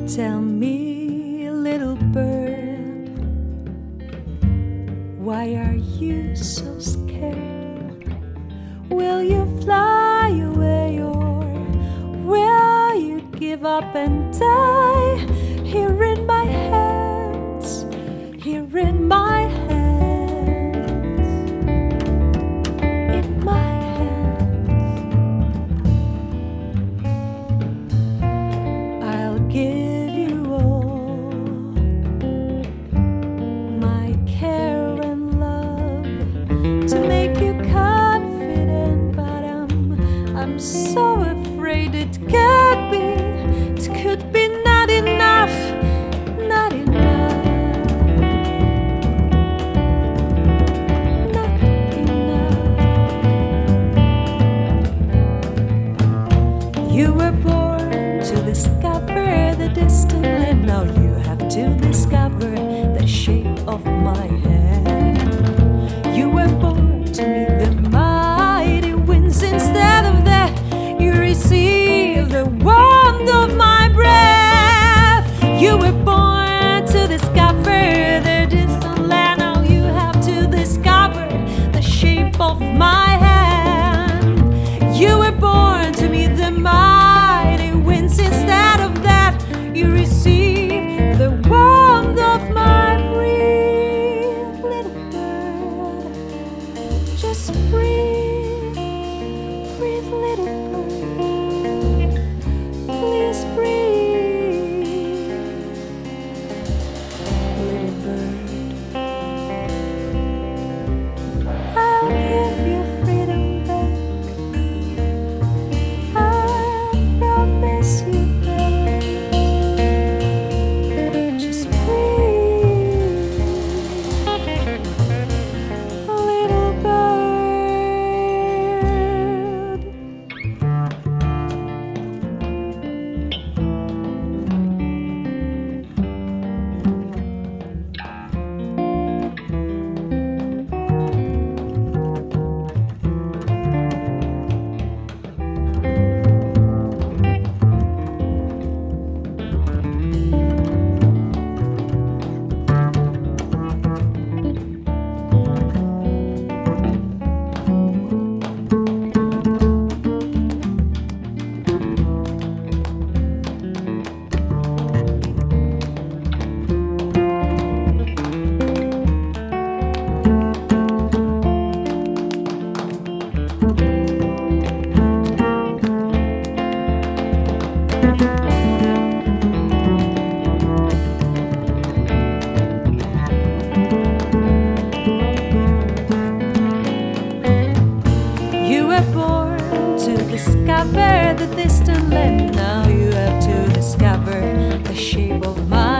Tell me, little bird, why are you so scared? Will you fly away or will you give up and die? Here in my hands, here in my hands, in my hands, I'll give you all my care and love to make you confident, but I'm so afraid it could be not enough, not enough, not enough. You were born to discover the distant land. Now you have to discover the shape of my hand. You were born to meet the mighty winds. Instead of that, you receive the warmth of my breath. You were born to discover the distant land. Now you have to discover the shape of my hand. You were born to meet the mighty winds. Instead of that, you receive the warmth of my breath. Little bird, just breathe, breathe, little bird, please breathe. Little bird, I'll give you freedom back. I promise you that. Just breathe, little bird. You were born to discover the distant land. Now you have to discover the shape of my